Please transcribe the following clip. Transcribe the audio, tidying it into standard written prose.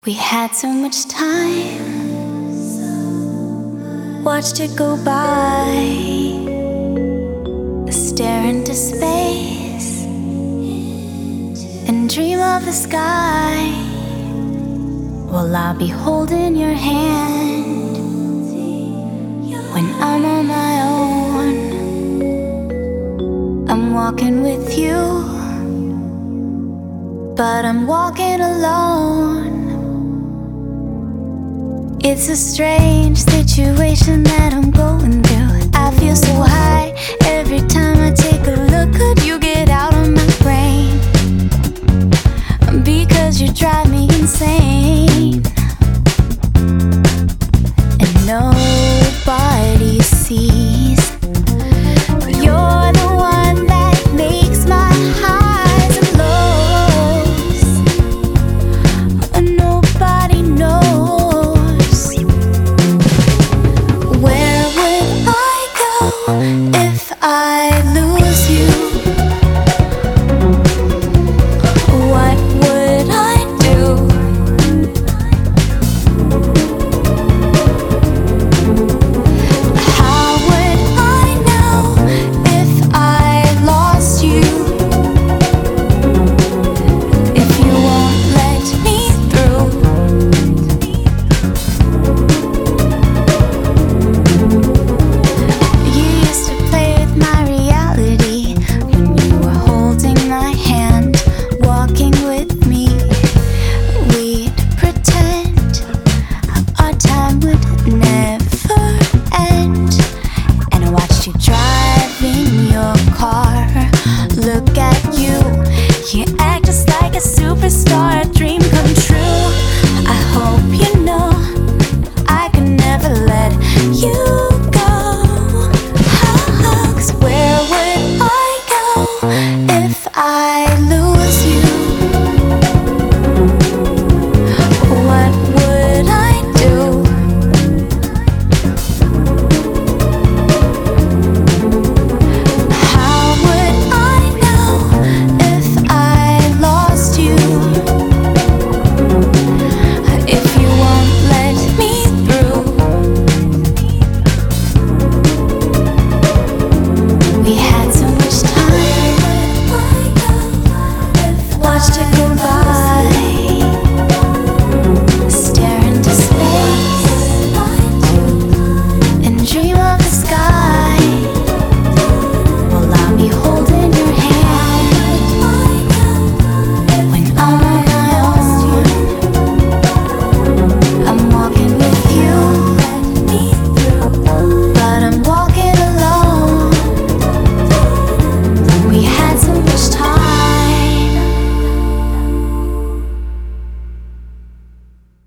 We had so much time, watched it go by. Stare into space and dream of the sky. Well, I'll be holding your hand when I'm on my own. I'm walking with you, but I'm walking alone. It's a strange situation that I'm going